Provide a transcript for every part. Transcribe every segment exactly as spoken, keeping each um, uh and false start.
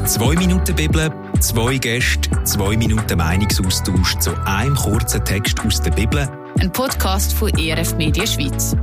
Zwei Minuten Bibel, zwei Gäste, zwei Minuten Meinungsaustausch zu einem kurzen Text aus der Bibel. Ein Podcast von E R F Media Schweiz.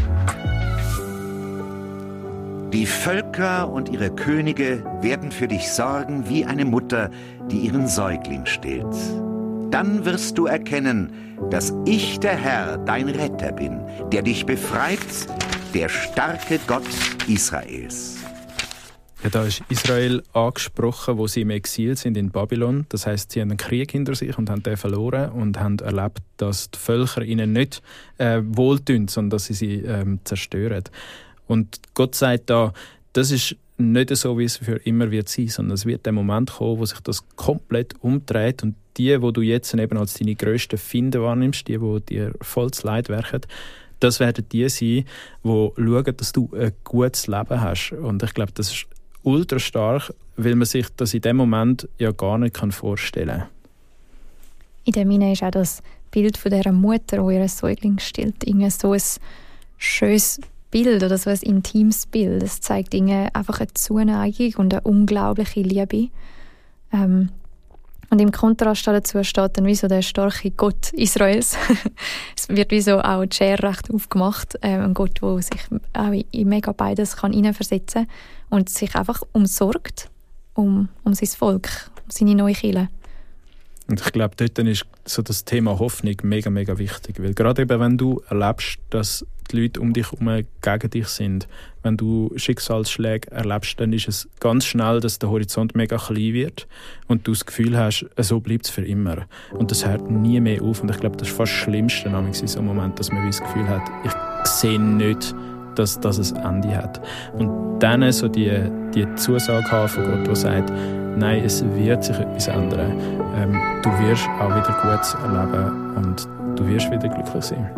Die Völker und ihre Könige werden für dich sorgen wie eine Mutter, die ihren Säugling stillt. Dann wirst du erkennen, dass ich der Herr, dein Retter bin, der dich befreit, der starke Gott Israels. Ja, da ist Israel angesprochen, wo sie im Exil sind in Babylon. Das heisst, sie haben einen Krieg hinter sich und haben den verloren und haben erlebt, dass die Völker ihnen nicht äh, wohltun, sondern dass sie sie ähm, zerstören. Und Gott sagt da, das ist nicht so, wie es für immer wird sein, sondern es wird der Moment kommen, wo sich das komplett umdreht und die, wo du jetzt eben als deine grössten Finde wahrnimmst, die, die dir volles Leid werken, das werden die sein, die schauen, dass du ein gutes Leben hast. Und ich glaube, das ist ultra stark, weil man sich das in dem Moment ja gar nicht vorstellen kann. In dem Sinne ist auch das Bild von dieser Mutter, die ihren Säugling stillt, irgendwie so ein schönes Bild oder so ein intimes Bild. Es zeigt irgendwie einfach eine Zuneigung und eine unglaubliche Liebe. Ähm, und im Kontrast dazu steht dann wie so der starke Gott Israels. Es wird wie so auch die Schere recht aufgemacht. Ähm, ein Gott, der sich auch in mega beides kann hineinversetzen kann und sich einfach umsorgt um, um sein Volk, um seine neue Kirche. Und ich glaube, dort ist so das Thema Hoffnung mega, mega wichtig. Weil gerade eben, wenn du erlebst, dass die Leute um dich herum gegen dich sind, wenn du Schicksalsschläge erlebst, dann ist es ganz schnell, dass der Horizont mega klein wird und du das Gefühl hast, so bleibt es für immer. Und das hört nie mehr auf. Und ich glaube, das ist fast das Schlimmste in so einem Moment, dass man das Gefühl hat, ich sehe nicht, dass das ein Ende hat. Und dann so die, die Zusage haben von Gott, der sagt, nein, es wird sich etwas ändern. Ähm, du wirst auch wieder Gutes erleben und du wirst wieder glücklich sein.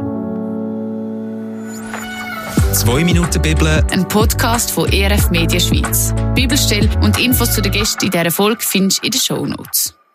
Zwei Minuten Bibel. Ein Podcast von E R F Media Schweiz. Bibelstelle und Infos zu den Gästen in dieser Folge findest du in den Shownotes.